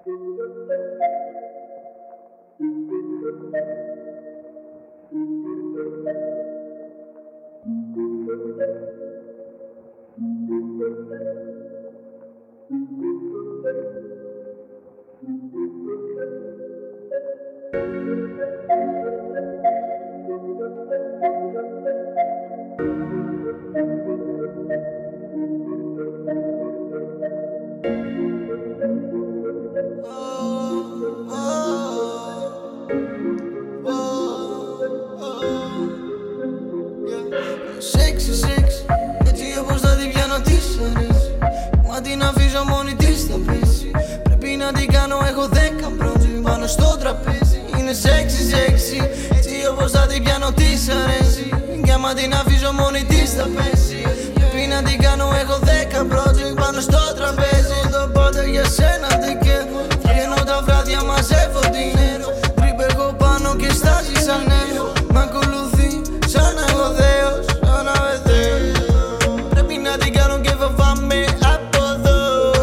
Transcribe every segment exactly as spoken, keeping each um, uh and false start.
Σεξι, σεξι, έτσι όπως θα την πιάνω της αρέσει. Μα την αφήσω μόνη της θα πέσει. Πρέπει να την κάνω, έχω δέκα project πάνω στο τραπέζι. Είναι σεξι, σεξι, έτσι όπως θα την πιάνω της αρέσει. Κι άμα την αφήσω μόνη της θα πέσει. Πρέπει να την κάνω, έχω δέκα project πάνω στο τραπέζι. Το πάντα για σένα δεν καίω. Βγαίνω τα βράδια, μαζεύω dinero. Τρίπε εγώ πάνω και στάζει σαν νέο. Μ' ακολουθεί σαν εγώ Θεός. Πρέπει να την κάνω και φοβάμαι από εδώ.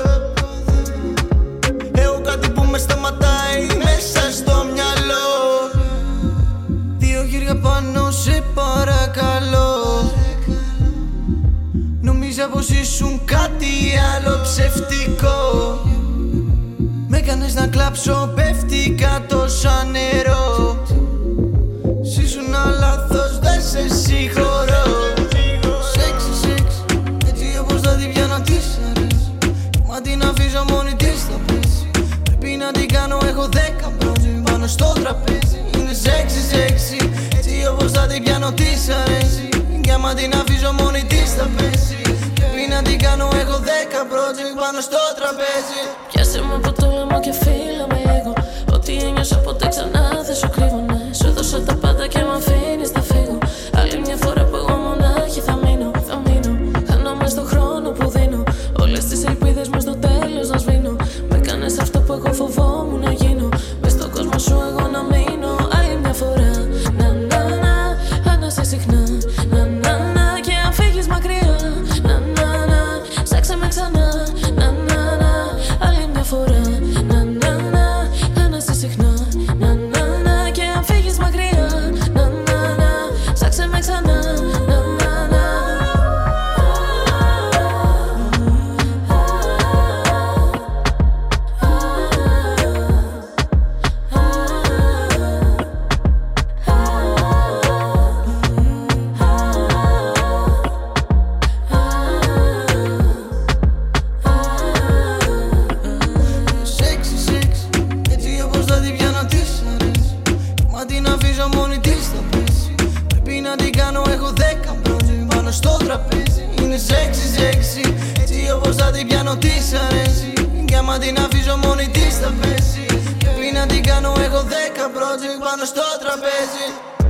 Έχω κάτι που με σταματάει μέσα στο μυαλό. Δύο χέρια πάνω σε παρακαλώ. Νόμιζα πως ήσουν κάτι άλλο ψευτικό. Μ' έκανες να κλάψω, πέφτηκα τόσα νερό. Σ' ήσουν λάθος, δεν σε συγχωρώ. Σεξι, σεξι, έτσι όπως θα την πιάνω της αρέσει. Μα την αφήσω μόνη της θα πέσει. Πρέπει να την κάνω, έχω δέκα project πάνω στο τραπέζι. Είναι σεξι, σεξι, έτσι όπως θα την πιάνω της αρέσει. Κι άμα την αφήσω μόνη της θα πέσει. Πρέπει να την κάνω, έχω δέκα project πάνω στο τραπέζι. Πιάσε με από το λαιμό και φύλλα με λίγο. Ό,τι ένιωσα ποτέ ξανά δεν σου κρύβω, ναι. Σου έδωσα τα πάντα και μ' αφήνεις να φύγω. Άλλη μια φορά που εγώ μονάχη θα μείνω, θα μείνω. Χάνομαι στον χρόνο που δίνω. Όλες τις ελπίδες μου στο τέλος να σβήνω. Με κάνες αυτό που εγώ φοβόμουν να γίνω. Μες στον κόσμο σου εγώ να μείνω. Άλλη μια φορά, να να να, άνασε συχνά. Να να να, και αν φύγεις μακριά. Να να να, ψάξε με ξανά. Να να να, άλλη μια φορά. Να να να, άνασε συχνά. Να να να, και αν φύγεις μακριά. Να να να, ψάξε με ξανά. Να να να. Σεξι, σεξι, έτσι όπως θα την πιάνω της αρέσει. Μα την αφήσω μόνη της θα πέσει. Πρέπει να την κάνω, έχω δέκα project πάνω στο τραπέζι. Είναι σεξι, σεξι, έτσι όπως θα την πιάνω της αρέσει. Κι άμα την αφήσω μόνη της θα πέσει. Πρέπει να την κάνω, έχω δέκα project πάνω στο τραπέζι.